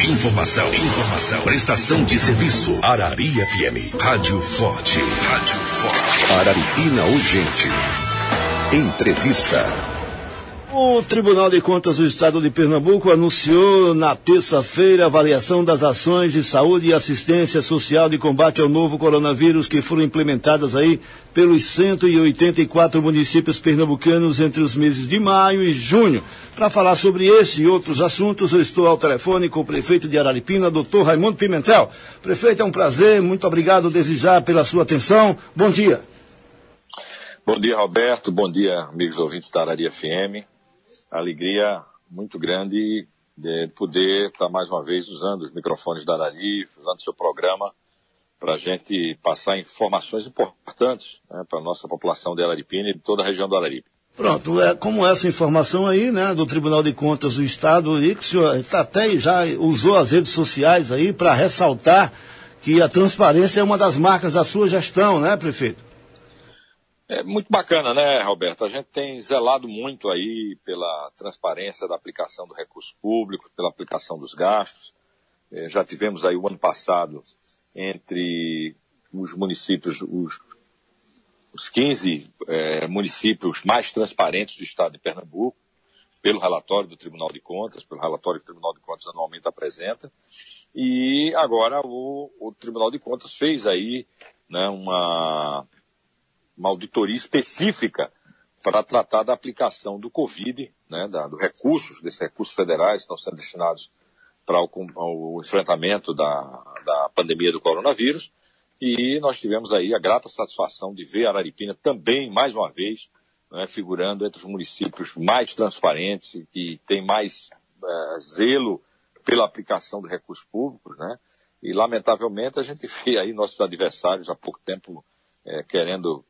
Informação. Prestação de serviço. Arari FM. Rádio Forte. Araripina Urgente. Entrevista. O Tribunal de Contas do Estado de Pernambuco anunciou na terça-feira a avaliação das ações de saúde e assistência social de combate ao novo coronavírus que foram implementadas aí pelos 184 municípios pernambucanos entre os meses de maio e junho. Para falar sobre esse e outros assuntos, eu estou ao telefone com o prefeito de Araripina, Dr. Raimundo Pimentel. Prefeito, é um prazer, muito obrigado desde já pela sua atenção. Bom dia. Bom dia, Roberto. Bom dia, amigos ouvintes da Arari FM. Alegria muito grande de poder estar mais uma vez usando os microfones da Arari, usando o seu programa para a gente passar informações importantes, né, para a nossa população de Araripina e de toda a região do Araripe. Pronto, como essa informação aí, né, do Tribunal de Contas do Estado, aí, que o senhor até já usou as redes sociais aí para ressaltar que a transparência é uma das marcas da sua gestão, né, prefeito? É muito bacana, né, Roberto? A gente tem zelado muito aí pela transparência da aplicação do recurso público, pela aplicação dos gastos. Já tivemos aí o ano passado entre os municípios, os 15 municípios mais transparentes do estado de Pernambuco, pelo relatório do Tribunal de Contas, pelo relatório que o Tribunal de Contas anualmente apresenta. E agora o Tribunal de Contas fez aí, né, uma auditoria específica para tratar da aplicação do Covid, né, desses recursos federais que estão sendo destinados para o enfrentamento da pandemia do coronavírus. E nós tivemos aí a grata satisfação de ver a Araripina também, mais uma vez, né, figurando entre os municípios mais transparentes e que tem mais zelo pela aplicação do recursos públicos, né? E, lamentavelmente, a gente vê aí nossos adversários há pouco tempo querendo,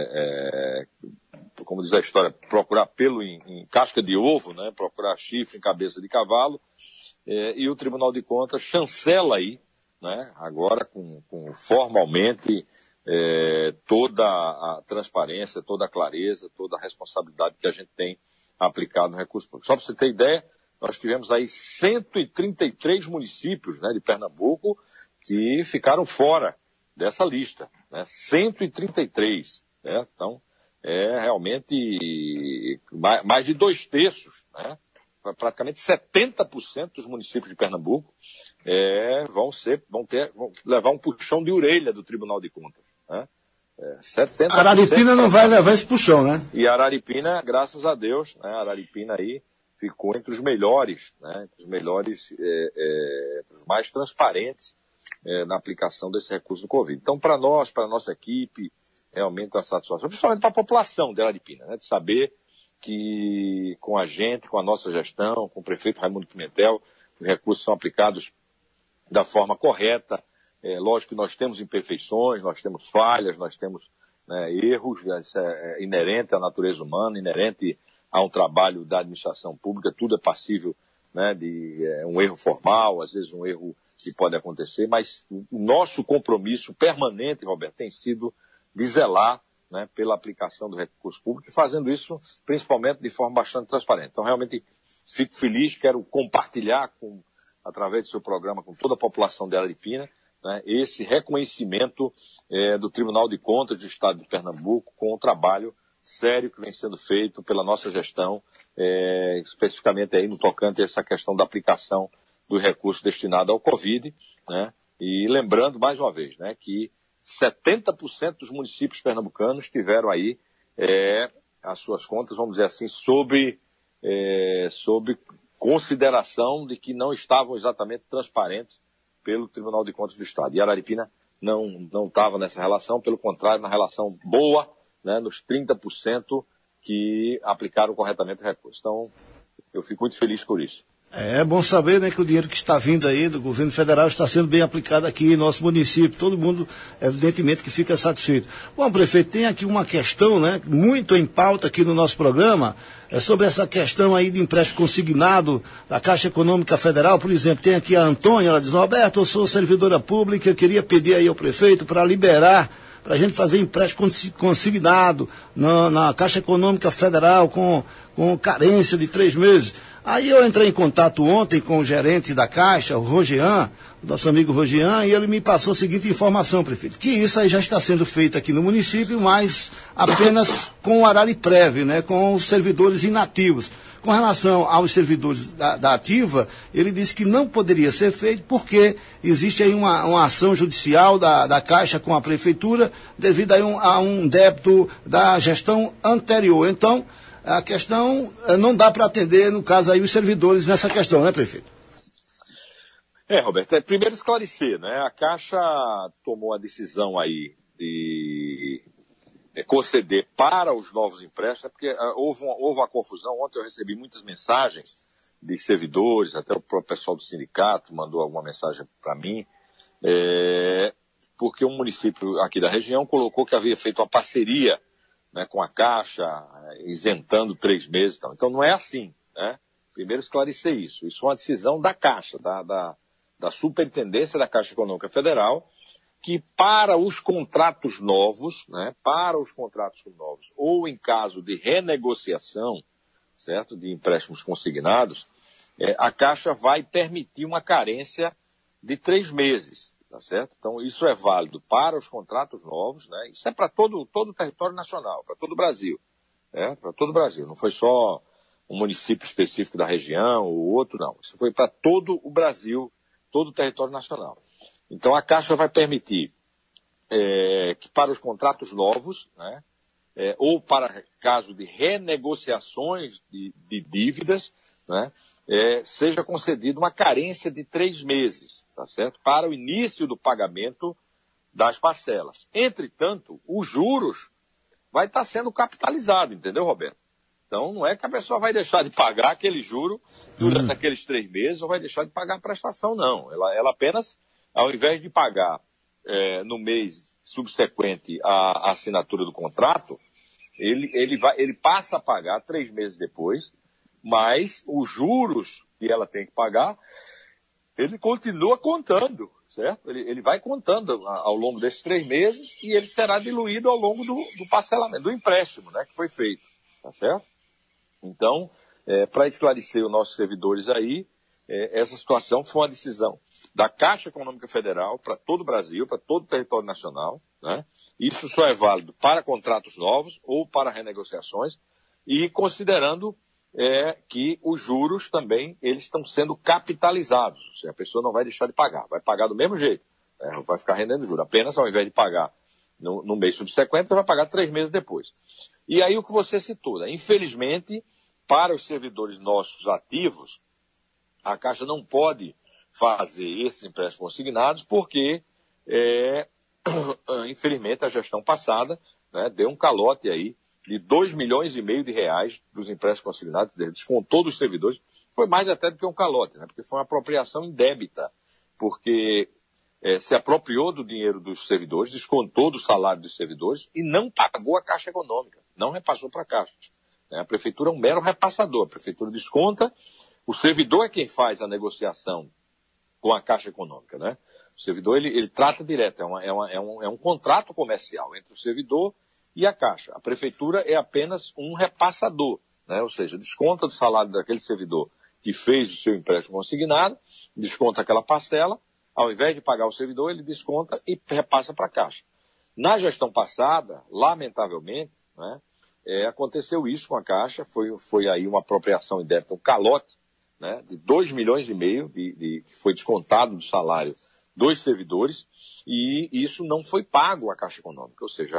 como diz a história, procurar pelo em casca de ovo, né? Procurar chifre em cabeça de cavalo, e o Tribunal de Contas chancela aí, né? Agora com formalmente toda a transparência, toda a clareza, toda a responsabilidade que a gente tem aplicado no recurso público. Só para você ter ideia, nós tivemos aí 133 municípios, né, de Pernambuco que ficaram fora dessa lista, né? 133, né? Então, realmente mais de 2/3, né? Praticamente 70% dos municípios de Pernambuco vão levar um puxão de orelha do Tribunal de Contas, né? 70%. Araripina não vai levar esse puxão, né? E Araripina, graças a Deus, né? Araripina aí ficou entre os melhores, né? Entre os melhores, os mais transparentes na aplicação desse recurso do Covid. Então, para nós, para a nossa equipe, realmente a satisfação, principalmente para a população de Araripina, né, de saber que com a gente, com a nossa gestão, com o prefeito Raimundo Pimentel, os recursos são aplicados da forma correta. Lógico que nós temos imperfeições, nós temos falhas, nós temos, né, erros, isso é inerente à natureza humana, inerente a um trabalho da administração pública, tudo é passível, né, de um erro formal, às vezes um erro que pode acontecer, mas o nosso compromisso permanente, Roberto, tem sido de zelar, né, pela aplicação do recurso público e fazendo isso principalmente de forma bastante transparente. Então, realmente, fico feliz, quero compartilhar através do seu programa com toda a população de Araripina, né, esse reconhecimento do Tribunal de Contas do Estado de Pernambuco com o trabalho sério que vem sendo feito pela nossa gestão, especificamente aí no tocante a essa questão da aplicação do recurso destinado ao Covid, né? E lembrando mais uma vez, né, que 70% dos municípios pernambucanos tiveram aí as suas contas, vamos dizer assim, sob consideração de que não estavam exatamente transparentes pelo Tribunal de Contas do Estado. E Araripina não estava nessa relação, pelo contrário, na relação boa, né, nos 30% que aplicaram corretamente o recurso. Então, eu fico muito feliz por isso. É bom saber, né, que o dinheiro que está vindo aí do governo federal está sendo bem aplicado aqui em nosso município. Todo mundo, evidentemente, que fica satisfeito. Bom, prefeito, tem aqui uma questão, né, muito em pauta aqui no nosso programa, sobre essa questão aí de empréstimo consignado da Caixa Econômica Federal. Por exemplo, tem aqui a Antônia, ela diz: Roberto, eu sou servidora pública, eu queria pedir aí ao prefeito para liberar para a gente fazer empréstimo consignado na Caixa Econômica Federal com carência de 3 meses. Aí eu entrei em contato ontem com o gerente da Caixa, o Rogian, nosso amigo Rogian, e ele me passou a seguinte informação, prefeito, que isso aí já está sendo feito aqui no município, mas apenas com o Arariprev, né, com os servidores inativos. Com relação aos servidores da ativa, ele disse que não poderia ser feito porque existe aí uma ação judicial da Caixa com a Prefeitura devido a um débito da gestão anterior. Então, a questão não dá para atender, no caso aí, os servidores nessa questão, né, prefeito? Roberto, primeiro esclarecer, né? A Caixa tomou a decisão aí de conceder para os novos empréstimos, porque houve uma confusão. Ontem eu recebi muitas mensagens de servidores, até o próprio pessoal do sindicato mandou alguma mensagem para mim, porque um município aqui da região colocou que havia feito uma parceria, né, com a Caixa, isentando 3 meses. Então não é assim, né? Primeiro esclarecer isso. Isso é uma decisão da Caixa, da Superintendência da Caixa Econômica Federal, que para os contratos novos, né, ou em caso de renegociação, certo, de empréstimos consignados, a Caixa vai permitir uma carência de 3 meses, tá certo? Então isso é válido para os contratos novos, né? Isso é para todo o território nacional, para todo o Brasil, para todo o Brasil. Não foi só um município específico da região ou outro, não. Isso foi para todo o Brasil, todo o território nacional. Então, a Caixa vai permitir que para os contratos novos, né, ou para caso de renegociações de dívidas, né, seja concedida uma carência de 3 meses, tá certo? Para o início do pagamento das parcelas. Entretanto, os juros vai estar sendo capitalizado, entendeu, Roberto? Então, não é que a pessoa vai deixar de pagar aquele juro durante aqueles 3 meses ou vai deixar de pagar a prestação, não. Ela apenas, ao invés de pagar no mês subsequente à assinatura do contrato, ele passa a pagar 3 meses depois, mas os juros que ela tem que pagar, ele continua contando, certo? Ele vai contando ao longo desses 3 meses e ele será diluído ao longo do parcelamento, do empréstimo, né, que foi feito, tá certo? Então, para esclarecer os nossos servidores aí, essa situação foi uma decisão da Caixa Econômica Federal para todo o Brasil, para todo o território nacional, né? Isso só é válido para contratos novos ou para renegociações e considerando que os juros também eles estão sendo capitalizados, ou seja, a pessoa não vai deixar de pagar, vai pagar do mesmo jeito, vai ficar rendendo juros, apenas ao invés de pagar no mês subsequente, você vai pagar 3 meses depois. E aí o que você citou, né? Infelizmente, para os servidores nossos ativos, a Caixa não pode fazer esses empréstimos consignados porque, infelizmente, a gestão passada, né, deu um calote aí de 2,5 milhões de reais dos empréstimos consignados, descontou dos servidores, foi mais até do que um calote, né, porque foi uma apropriação indébita, porque se apropriou do dinheiro dos servidores, descontou do salário dos servidores e não pagou a Caixa Econômica, não repassou para a Caixa. A Prefeitura é um mero repassador, a Prefeitura desconta, o servidor é quem faz a negociação com a Caixa Econômica, né? O servidor, ele trata direto, é um contrato comercial entre o servidor e a Caixa. A Prefeitura é apenas um repassador, né? Ou seja, desconta do salário daquele servidor que fez o seu empréstimo consignado, desconta aquela parcela, ao invés de pagar o servidor, ele desconta e repassa para a Caixa. Na gestão passada, lamentavelmente, né, aconteceu isso com a Caixa, foi aí uma apropriação indébita, um calote, né, de 2,5 milhões que foi descontado do salário dos servidores, e isso não foi pago à Caixa Econômica, ou seja,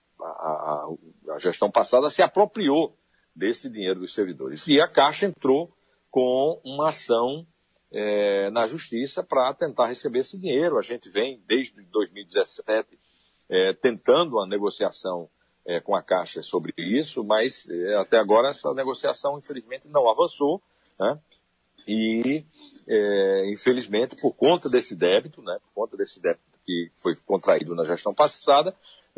a gestão passada se apropriou desse dinheiro dos servidores. E a Caixa entrou com uma ação na Justiça para tentar receber esse dinheiro. A gente vem, desde 2017, tentando uma negociação com a Caixa sobre isso, mas até agora essa negociação, infelizmente, não avançou, né? E, infelizmente, por conta desse débito, né, que foi contraído na gestão passada,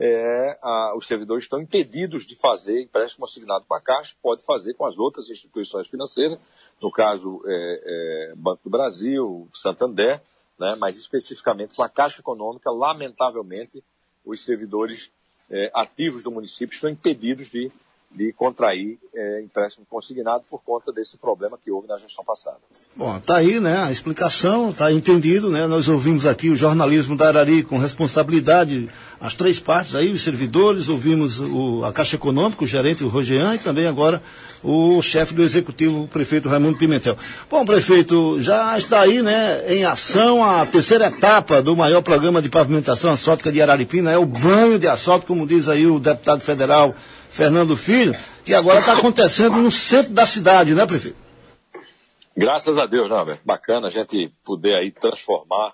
os servidores estão impedidos de fazer empréstimo assignado com a Caixa, pode fazer com as outras instituições financeiras, no caso, Banco do Brasil, Santander, né, mas especificamente com a Caixa Econômica, lamentavelmente, os servidores ativos do município estão impedidos de contrair empréstimo consignado por conta desse problema que houve na gestão passada. Bom, está aí, né, a explicação, está entendido, né, nós ouvimos aqui o jornalismo da Arari com responsabilidade, as três partes aí, os servidores, ouvimos a Caixa Econômica, o gerente, o Rogean, e também agora o chefe do executivo, o prefeito Raimundo Pimentel. Bom, prefeito, já está aí, né, em ação a terceira etapa do maior programa de pavimentação asfáltica de Araripina, é o banho de asfalto, como diz aí o deputado federal Fernando Filho, que agora está acontecendo no centro da cidade, né, prefeito? Graças a Deus, né, Alberto? Bacana a gente poder aí transformar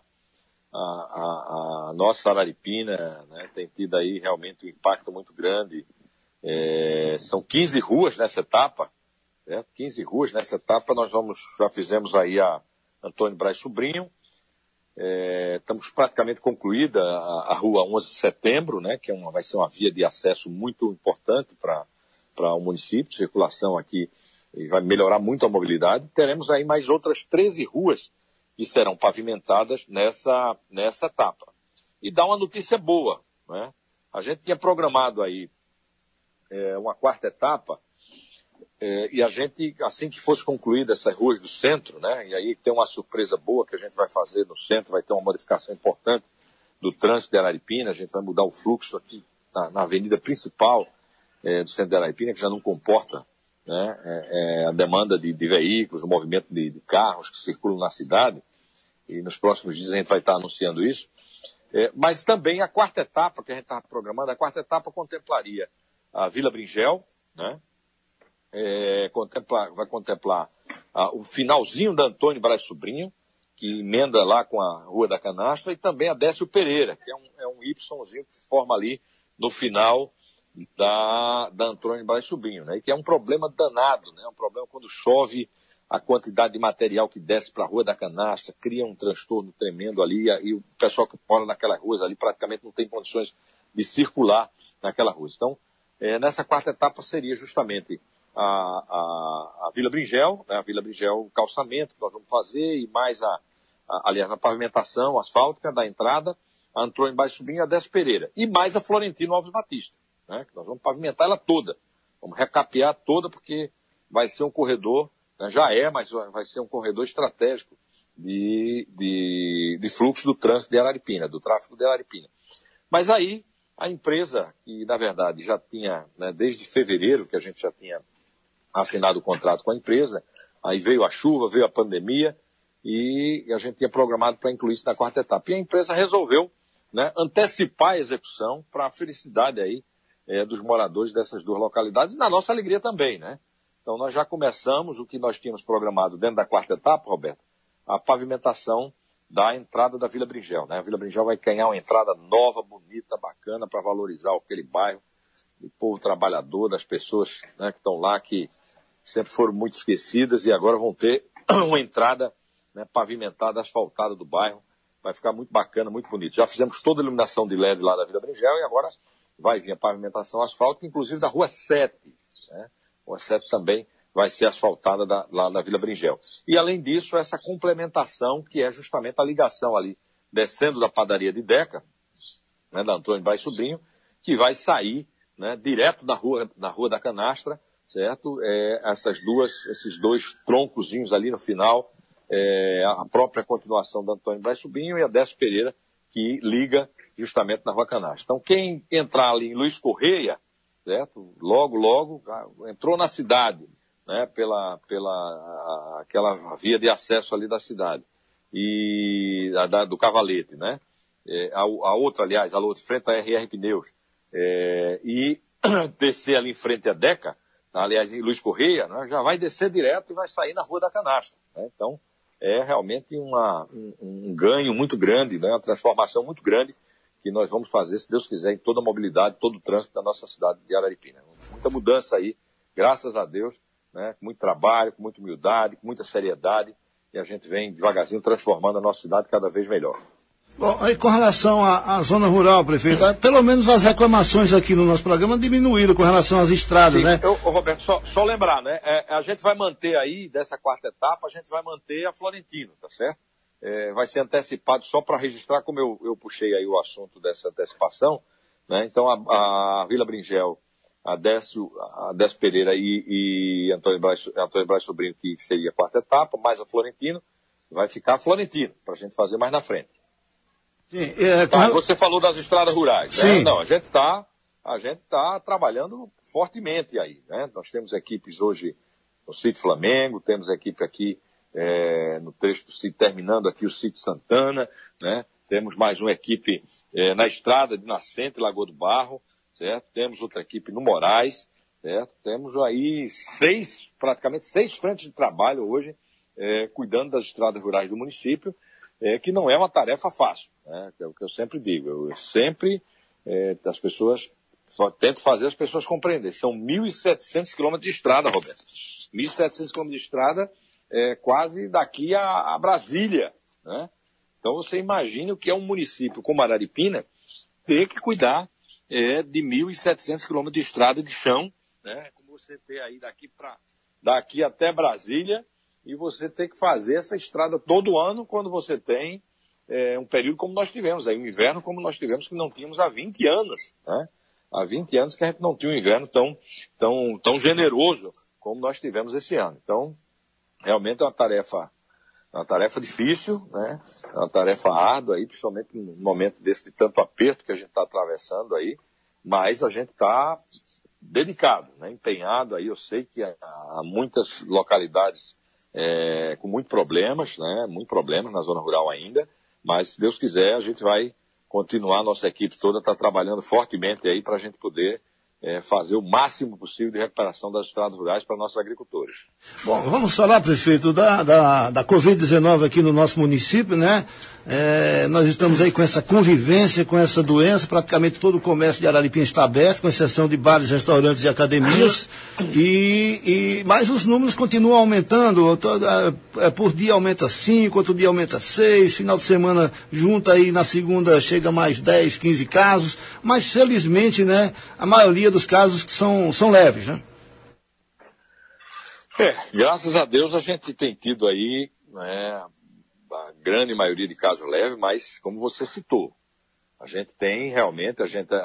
a nossa Araripina, né? Tem tido aí realmente um impacto muito grande. São 15 ruas nessa etapa, né? 15 ruas nessa etapa, já fizemos aí a Antônio Braz Sobrinho, estamos praticamente concluída a rua 11 de setembro, né, que vai ser uma via de acesso muito importante para o município, circulação aqui, e vai melhorar muito a mobilidade. Teremos aí mais outras 13 ruas que serão pavimentadas nessa etapa. E dá uma notícia boa, né? A gente tinha programado aí uma quarta etapa, e a gente, assim que fosse concluída essas ruas do centro, né, e aí tem uma surpresa boa que a gente vai fazer no centro, vai ter uma modificação importante do trânsito de Araripina, a gente vai mudar o fluxo aqui na avenida principal do centro de Araripina, que já não comporta, né, a demanda de veículos, o movimento de carros que circulam na cidade, e nos próximos dias a gente vai estar anunciando isso. Mas também a quarta etapa que a gente estava programando, a quarta etapa contemplaria a Vila Bringel, né? Vai contemplar o finalzinho da Antônio Braz Sobrinho, que emenda lá com a Rua da Canastra, e também a Décio Pereira, que é um Yzinho que forma ali no final da Antônio Braz Sobrinho, né? E que é um problema danado, né? Um problema quando chove, a quantidade de material que desce para a Rua da Canastra cria um transtorno tremendo ali, e o pessoal que mora naquelas ruas ali praticamente não tem condições de circular naquela rua. Então, nessa quarta etapa seria justamente a Vila Bringel, né? A Vila Bringel, o calçamento que nós vamos fazer, e mais aliás, a pavimentação asfáltica da entrada, a Antônio Braz Sobrinho e a Décio Pereira, e mais a Florentino Alves Batista, né? Que nós vamos pavimentar ela toda, vamos recapear toda, porque vai ser um corredor, né? Mas vai ser um corredor estratégico de fluxo do trânsito de Araripina, do tráfego de Araripina. Mas aí, a empresa, que na verdade já tinha, né, desde fevereiro que a gente já tinha assinado o contrato com a empresa, aí veio a chuva, veio a pandemia, e a gente tinha programado para incluir isso na quarta etapa. E a empresa resolveu, né, antecipar a execução para a felicidade aí dos moradores dessas duas localidades, e na nossa alegria também, né? Então nós já começamos o que nós tínhamos programado dentro da quarta etapa, Roberto, a pavimentação da entrada da Vila Bringel, né? A Vila Bringel vai ganhar uma entrada nova, bonita, bacana, para valorizar aquele bairro, do povo trabalhador, das pessoas, né, que estão lá, que sempre foram muito esquecidas, e agora vão ter uma entrada, né, pavimentada, asfaltada do bairro. Vai ficar muito bacana, muito bonito. Já fizemos toda a iluminação de LED lá da Vila Bringel, e agora vai vir a pavimentação asfáltica, inclusive da Rua 7, né? A Rua 7 também vai ser asfaltada lá da Vila Bringel. E além disso, essa complementação, que é justamente a ligação ali, descendo da padaria de Deca, né, da Antônio Braz Sobrinho, que vai sair, né, direto da Rua da Canastra, certo? Esses dois troncozinhos ali no final, a própria continuação da Antônio Braz Sobrinho e a Décio Pereira, que liga justamente na Rua Canastra. Então, quem entrar ali em Luiz Correia, certo? Logo, entrou na cidade, né, pela aquela via de acesso ali da cidade, e do Cavalete, né? A outra, frente à RR Pneus, e descer ali em frente à Deca, aliás, em Luiz Correia, né, já vai descer direto e vai sair na Rua da Canastra, né? Então, é realmente um ganho muito grande, né, uma transformação muito grande que nós vamos fazer, se Deus quiser, em toda a mobilidade, todo o trânsito da nossa cidade de Araripina. Muita mudança aí, graças a Deus, né, com muito trabalho, com muita humildade, com muita seriedade, e a gente vem devagarzinho transformando a nossa cidade cada vez melhor. Bom, aí com relação à zona rural, prefeito, pelo menos as reclamações aqui no nosso programa diminuíram com relação às estradas, sim, né? Roberto, só lembrar, né? A gente vai manter aí, dessa quarta etapa, a gente vai manter a Florentino, tá certo? Vai ser antecipado só para registrar, como eu puxei aí o assunto dessa antecipação, né? Então a Vila Bringel, a Décio Pereira e Antônio Braz Sobrinho, que seria a quarta etapa, mais a Florentino, vai ficar Florentino, para a gente fazer mais na frente. Sim, você falou das estradas rurais, sim, né? Não, a gente tá trabalhando fortemente aí, né? Nós temos equipes hoje no Sítio Flamengo, temos equipe aqui no trecho do sítio, terminando aqui o Sítio Santana, né? Temos mais uma equipe na estrada de Nascente, Lagoa do Barro, certo? Temos outra equipe no Moraes, certo? Temos aí praticamente seis frentes de trabalho hoje, cuidando das estradas rurais do município, que não é uma tarefa fácil, né? É o que eu sempre digo. Eu sempre, as pessoas, só tento fazer as pessoas compreenderem. São 1.700 quilômetros de estrada, Roberto. 1.700 quilômetros de estrada, quase daqui a Brasília, né? Então você imagine o que é um município como Araripina ter que cuidar de 1.700 quilômetros de estrada de chão, né? Como você ter aí daqui até Brasília, e você tem que fazer essa estrada todo ano quando você tem um período como nós tivemos, aí um inverno como nós tivemos, que não tínhamos há 20 anos, né? Há 20 anos que a gente não tinha um inverno tão generoso como nós tivemos esse ano. Então, realmente é uma tarefa difícil, né? É uma tarefa árdua aí, principalmente num momento desse de tanto aperto que a gente está atravessando aí, mas a gente está dedicado, né? Empenhado aí. Eu sei que há muitas localidades com muitos problemas, né? Muitos problemas na zona rural ainda, mas se Deus quiser a gente vai continuar, a nossa equipe toda está trabalhando fortemente aí para a gente poder fazer o máximo possível de recuperação das estradas rurais para nossos agricultores. Bom, vamos falar, prefeito, da Covid-19 aqui no nosso município, né? Nós estamos aí com essa convivência com essa doença, praticamente todo o comércio de Araripina está aberto, com exceção de bares, restaurantes e academias, mas os números continuam aumentando, por dia aumenta 5, outro dia aumenta 6, final de semana junta aí, na segunda chega mais 10, 15 casos, mas felizmente, né, a maioria dos casos são leves, né? Graças a Deus a gente tem tido aí, né, a grande maioria de casos leves, mas como você citou, a gente tem realmente,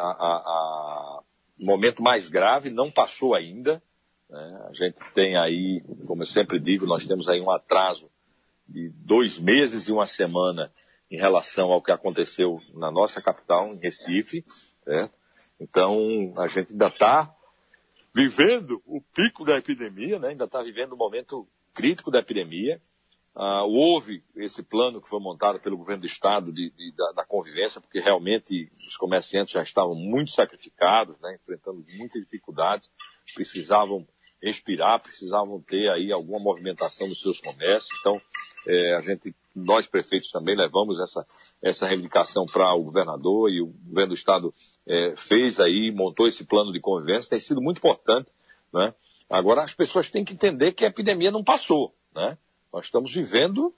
o momento mais grave não passou ainda, né? A gente tem aí, como eu sempre digo, nós temos aí um atraso de 2 meses e 1 semana em relação ao que aconteceu na nossa capital, em Recife, certo? Então, a gente ainda está vivendo o pico da epidemia, né? Ainda está vivendo o momento crítico da epidemia. Houve esse plano que foi montado pelo governo do estado da convivência, porque realmente os comerciantes já estavam muito sacrificados, né? Enfrentando muitas dificuldades, precisavam respirar, precisavam ter aí alguma movimentação nos seus comércios. Então, nós prefeitos também levamos essa reivindicação para o governador, e o governo do estado fez aí, montou esse plano de convivência, tem sido muito importante, né? Agora as pessoas têm que entender que a epidemia não passou, né? Nós estamos vivendo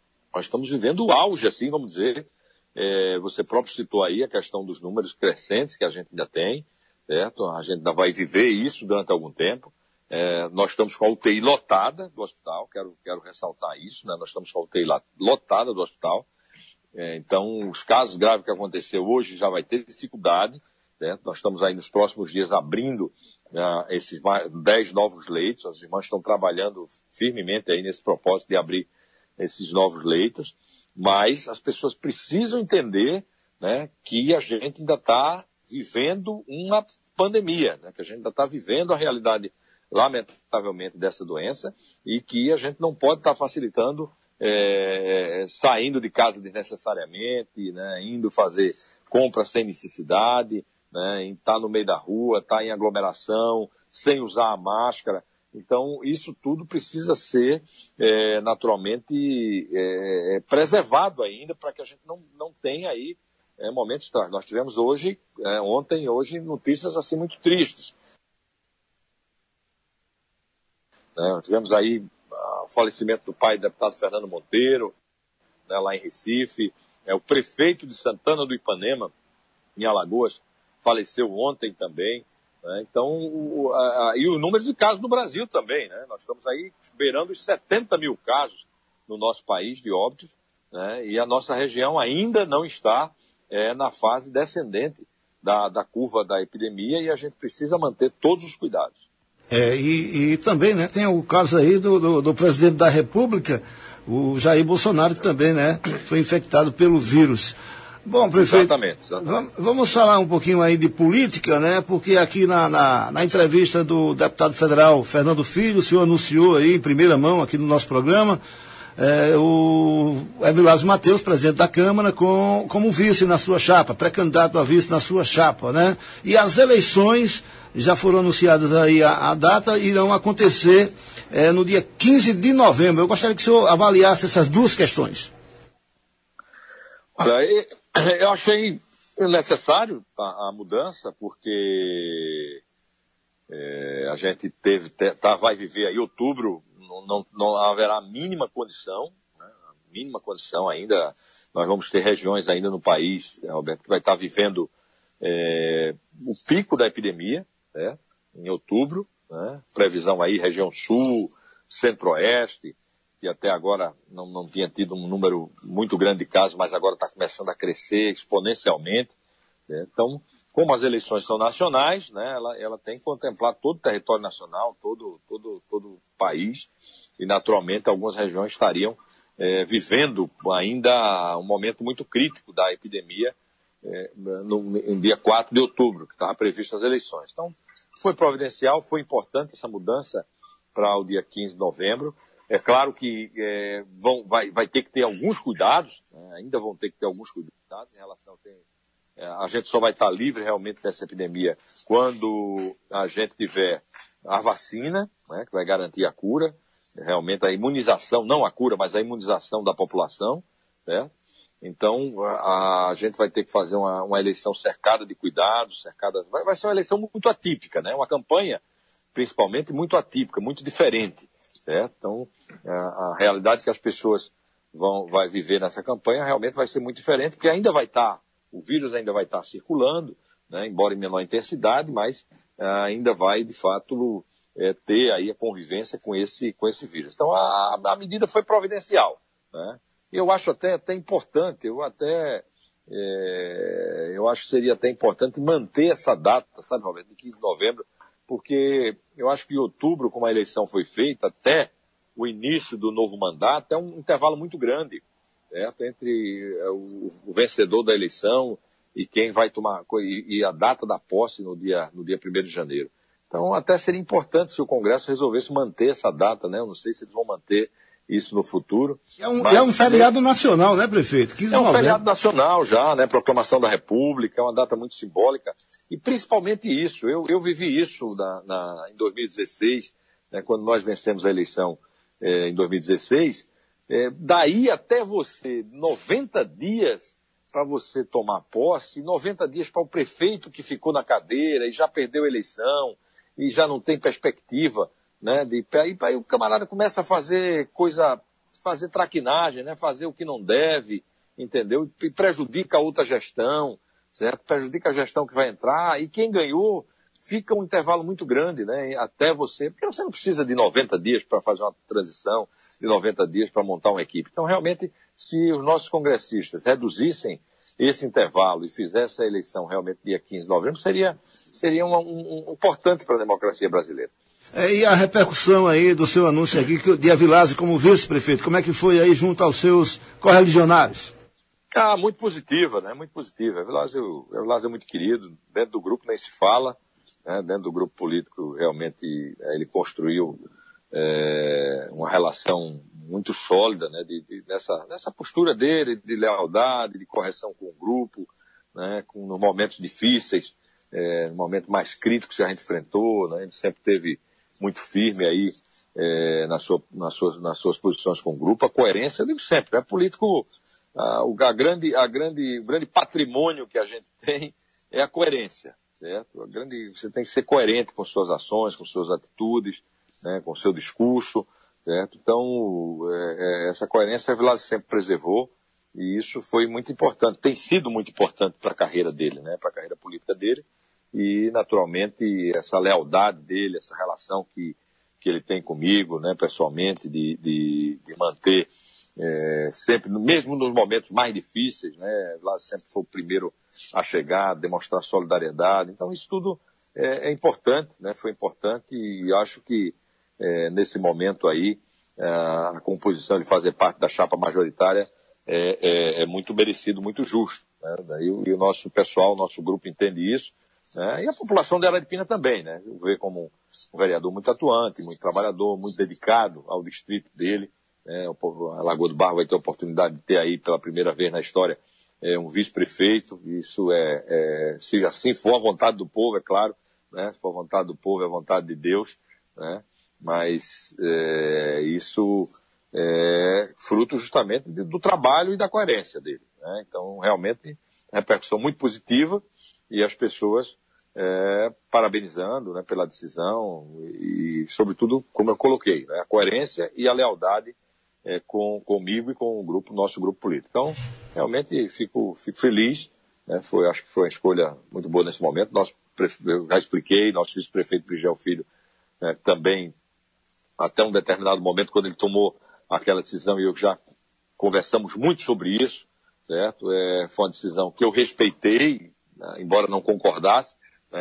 o auge, assim, vamos dizer. Você próprio citou aí a questão dos números crescentes que a gente ainda tem, certo? A gente ainda vai viver isso durante algum tempo. Nós estamos com a UTI lotada do hospital, quero ressaltar isso, né? Nós estamos com a UTI lotada do hospital. Então, os casos graves que aconteceu hoje já vai ter dificuldade, certo? Nós estamos aí nos próximos dias abrindo esses 10 novos leitos. As irmãs estão trabalhando firmemente aí nesse propósito de abrir esses novos leitos, mas as pessoas precisam entender, né, que a gente ainda está vivendo uma pandemia, né, que a gente ainda está vivendo a realidade, lamentavelmente, dessa doença, e que a gente não pode estar facilitando saindo de casa desnecessariamente, né, indo fazer compras sem necessidade, né, estar no meio da rua, estar em aglomeração, sem usar a máscara. Então, isso tudo precisa ser naturalmente preservado ainda, para que a gente não tenha aí momentos estranhos. Nós tivemos ontem e hoje, notícias assim muito tristes. Nós tivemos aí o falecimento do pai do deputado Fernando Monteiro, né, lá em Recife. O prefeito de Santana do Ipanema, em Alagoas, faleceu ontem também, né? Então, e o número de casos no Brasil também, né? Nós estamos aí beirando os 70 mil casos no nosso país de óbitos, né? E a nossa região ainda não está na fase descendente da curva da epidemia e a gente precisa manter todos os cuidados. E também, né, tem o caso aí do presidente da República, o Jair Bolsonaro, que também, né, foi infectado pelo vírus. Bom, prefeito, exatamente. Vamos falar um pouquinho aí de política, né, porque aqui na entrevista do deputado federal Fernando Filho, o senhor anunciou aí em primeira mão aqui no nosso programa, o Evilásio Mateus, presidente da Câmara, como vice na sua chapa, pré-candidato a vice na sua chapa, né? E as eleições já foram anunciadas aí a data, irão acontecer no dia 15 de novembro. Eu gostaria que o senhor avaliasse essas duas questões. Olha, eu achei necessário a mudança, porque a gente vai viver aí outubro. Não haverá mínima condição, né? Mínima condição ainda. Nós vamos ter regiões ainda no país, Roberto, que vai estar vivendo o pico da epidemia, né? Em outubro, né? Previsão aí, região sul, centro-oeste, que até agora não tinha tido um número muito grande de casos, mas agora está começando a crescer exponencialmente, né? Então, como as eleições são nacionais, né, ela tem que contemplar todo o território nacional, todo o país, e naturalmente algumas regiões estariam vivendo ainda um momento muito crítico da epidemia no dia 4 de outubro, que estava previsto as eleições. Então, foi providencial, foi importante essa mudança para o dia 15 de novembro. É claro que vai ter que ter alguns cuidados, né, ainda vão ter que ter alguns cuidados em relação a gente só vai estar livre realmente dessa epidemia quando a gente tiver a vacina, né, que vai garantir a cura, realmente a imunização, não a cura, mas a imunização da população, né? Então a gente vai ter que fazer uma eleição cercada de cuidados, vai ser uma eleição muito atípica, né? Uma campanha, principalmente, muito atípica, muito diferente, certo? Então a realidade que as pessoas vai viver nessa campanha realmente vai ser muito diferente, porque o vírus ainda vai estar circulando, né, embora em menor intensidade, mas ainda vai, de fato, ter aí a convivência com esse vírus. Então, a medida foi providencial, né? Eu acho até importante, eu acho que seria até importante manter essa data, sabe, Roberto, de 15 de novembro, porque eu acho que em outubro, como a eleição foi feita, até o início do novo mandato, é um intervalo muito grande, certo? Entre o vencedor da eleição e quem vai tomar, e a data da posse no dia 1º de janeiro. Então, até seria importante se o Congresso resolvesse manter essa data, né? Eu não sei se eles vão manter isso no futuro. É um feriado nacional, né, prefeito? 15 de novembro. Feriado nacional já, né? Proclamação da República, é uma data muito simbólica. E principalmente isso, eu vivi isso em 2016, né, quando nós vencemos a eleição em 2016, daí até 90 dias para você tomar posse, 90 dias para o prefeito que ficou na cadeira e já perdeu a eleição e já não tem perspectiva, né? Aí o camarada começa a fazer traquinagem, né? Fazer o que não deve, entendeu? E prejudica a outra gestão, certo? Prejudica a gestão que vai entrar, e quem ganhou fica um intervalo muito grande, né? Até porque você não precisa de 90 dias para fazer uma transição, de 90 dias para montar uma equipe. Então, realmente, se os nossos congressistas reduzissem esse intervalo e fizessem a eleição realmente dia 15 de novembro, seria importante para a democracia brasileira. E a repercussão aí do seu anúncio aqui de Evilásio como vice-prefeito, como é que foi aí junto aos seus correligionários? Muito positiva, né? Muito positiva. Evilásio é muito querido, dentro do grupo nem se fala, né? Dentro do grupo político realmente ele construiu uma relação muito sólida, né? Nessa postura dele, de lealdade, de correção com o grupo, né? Nos momentos difíceis, no momento mais crítico que a gente enfrentou, né? Ele sempre teve muito firme aí nas suas posições com o grupo. A coerência, eu digo sempre, né? Político, o grande patrimônio que a gente tem é a coerência, certo? Você tem que ser coerente com suas ações, com suas atitudes, né? Com o seu discurso, certo? Então, essa coerência a Evilásio sempre preservou, e isso foi muito importante, tem sido muito importante para a carreira dele, né? Para a carreira política dele, e naturalmente essa lealdade dele, essa relação que ele tem comigo, né? Pessoalmente, de manter sempre, mesmo nos momentos mais difíceis, né? Lá sempre foi o primeiro a chegar, demonstrar solidariedade. Então isso tudo é importante, né? Foi importante e acho que nesse momento aí a composição de fazer parte da chapa majoritária é muito merecido, muito justo, né? E o nosso pessoal, o nosso grupo entende isso, né? E a população de Araripina também, né? Eu vejo como um vereador muito atuante, muito trabalhador, muito dedicado ao distrito dele, né? A Lagoa do Barro vai ter a oportunidade de ter aí pela primeira vez na história um vice-prefeito. Isso se assim for a vontade do povo, é claro, né? Se for a vontade do povo, é a vontade de Deus, né? Mas isso é fruto justamente do trabalho e da coerência dele, né? Então, realmente, repercussão muito positiva e as pessoas parabenizando, né, pela decisão e, sobretudo, como eu coloquei, né, a coerência e a lealdade comigo e com o nosso grupo político. Então, realmente, fico feliz, né? Acho que foi uma escolha muito boa nesse momento. Eu já expliquei, nosso vice-prefeito Brigel Filho também, até um determinado momento, quando ele tomou aquela decisão, e eu já conversamos muito sobre isso, certo? Foi uma decisão que eu respeitei, né, embora não concordasse,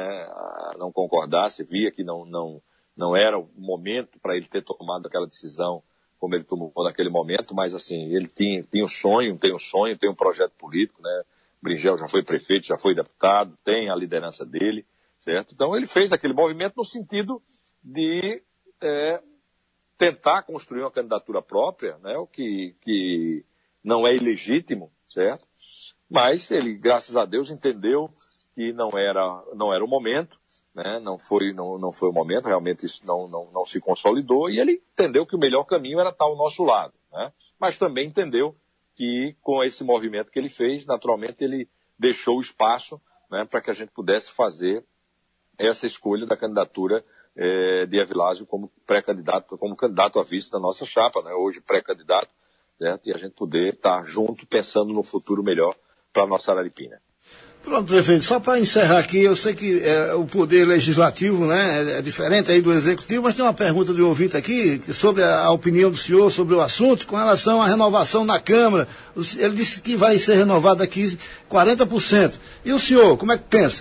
via que não era o momento para ele ter tomado aquela decisão como ele tomou naquele momento, mas assim, ele tem um sonho, tem um projeto político, né? Brigel já foi prefeito, já foi deputado, tem a liderança dele, certo? Então ele fez aquele movimento no sentido de tentar construir uma candidatura própria, né? O que não é ilegítimo, certo? Mas ele, graças a Deus, entendeu que não era o momento, né? Não foi o momento, realmente isso não se consolidou, e ele entendeu que o melhor caminho era estar ao nosso lado, né? Mas também entendeu que com esse movimento que ele fez, naturalmente ele deixou o espaço, né, para que a gente pudesse fazer essa escolha da candidatura de Evilásio como pré-candidato, como candidato a vice da nossa chapa, né? Hoje pré-candidato, certo? E a gente poder estar junto pensando no futuro melhor para a nossa Araripina. Pronto, prefeito, só para encerrar aqui, eu sei que o poder legislativo, né, é diferente aí do executivo, mas tem uma pergunta de um ouvinte aqui sobre a opinião do senhor sobre o assunto com relação à renovação na Câmara. Ele disse que vai ser renovado aqui 40%. E o senhor, como é que pensa?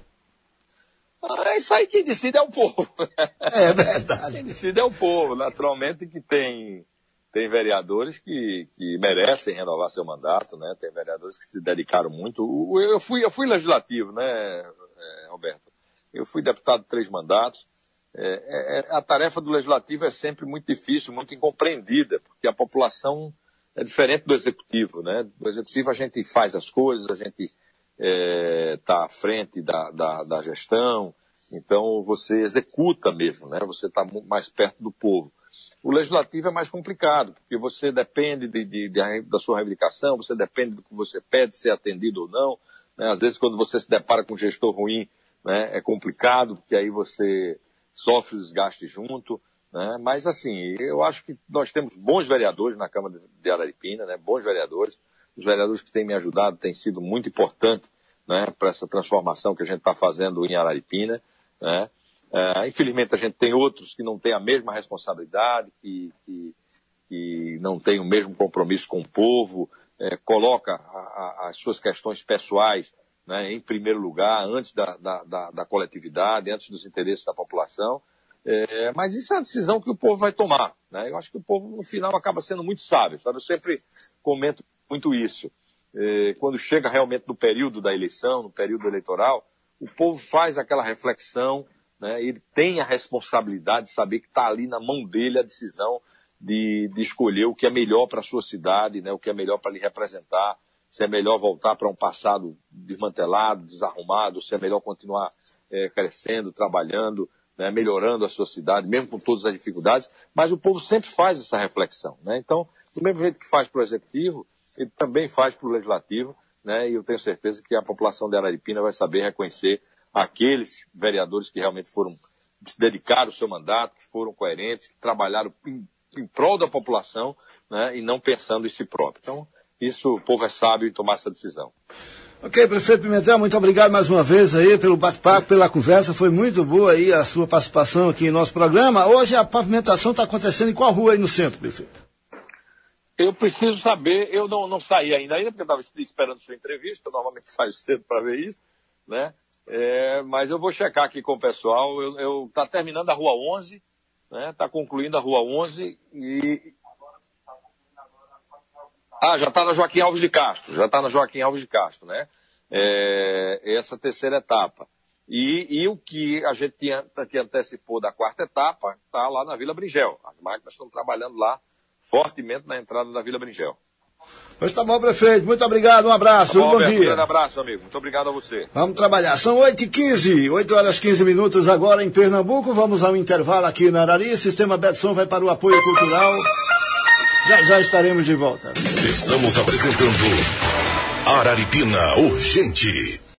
Isso aí quem decide é o povo. É verdade. Quem decide é o povo. Naturalmente que tem vereadores que merecem renovar seu mandato, né? Tem vereadores que se dedicaram muito. Eu fui legislativo, né, Roberto? Eu fui deputado 3 mandatos. A tarefa do legislativo é sempre muito difícil, muito incompreendida, porque a população é diferente do executivo, né? Do executivo a gente faz as coisas, a gente está à frente da gestão, então você executa mesmo, né? Você está mais perto do povo. O legislativo é mais complicado, porque você depende da sua reivindicação, você depende do que você pede, ser atendido ou não, né? Às vezes, quando você se depara com um gestor ruim, né, é complicado, porque aí você sofre o desgaste junto, né? Mas, assim, eu acho que nós temos bons vereadores na Câmara de Araripina, né? Bons vereadores. Os vereadores que têm me ajudado têm sido muito importantes, né, para essa transformação que a gente está fazendo em Araripina, né? Infelizmente a gente tem outros que não têm a mesma responsabilidade, que não têm o mesmo compromisso com o povo, coloca as suas questões pessoais, né, em primeiro lugar, antes da coletividade, antes dos interesses da população, mas isso é uma decisão que o povo vai tomar, né? Eu acho que o povo no final acaba sendo muito sábio, sabe? Eu sempre comento muito isso. Quando chega realmente no período da eleição, no período eleitoral, o povo faz aquela reflexão, né? Ele tem a responsabilidade de saber que está ali na mão dele a decisão de escolher o que é melhor para a sua cidade, né? O que é melhor para lhe representar, se é melhor voltar para um passado desmantelado, desarrumado, se é melhor continuar crescendo, trabalhando, né? Melhorando a sua cidade, mesmo com todas as dificuldades, mas o povo sempre faz essa reflexão, né? Então, do mesmo jeito que faz para o Executivo, ele também faz para o Legislativo, né? E eu tenho certeza que a população de Araripina vai saber reconhecer aqueles vereadores que realmente se dedicaram ao seu mandato, que foram coerentes, que trabalharam em prol da população, né, e não pensando em si próprio. Então, isso o povo é sábio em tomar essa decisão. Ok, prefeito Pimentel, muito obrigado mais uma vez aí pelo bate-papo, pela conversa, foi muito boa aí a sua participação aqui em nosso programa. Hoje a pavimentação está acontecendo em qual rua aí no centro, prefeito? Eu preciso saber, eu não saí ainda, porque eu estava esperando sua entrevista, eu normalmente saio cedo para ver isso, né? Mas eu vou checar aqui com o pessoal, tá terminando a Rua 11, né? Tá concluindo a Rua 11 e... já está na Joaquim Alves de Castro, né? Essa terceira etapa. E o que a gente que antecipou da quarta etapa está lá na Vila Bringel. As máquinas estão trabalhando lá fortemente na entrada da Vila Bringel. Pois tá bom, prefeito. Muito obrigado, um abraço, tá bom, bom dia. Um grande abraço, amigo. Muito obrigado a você. Vamos trabalhar. São 8h15, 8 horas 15 minutos agora em Pernambuco. Vamos ao intervalo aqui na Arari. Sistema Betson vai para o apoio cultural. Já estaremos de volta. Estamos apresentando Araripina Urgente.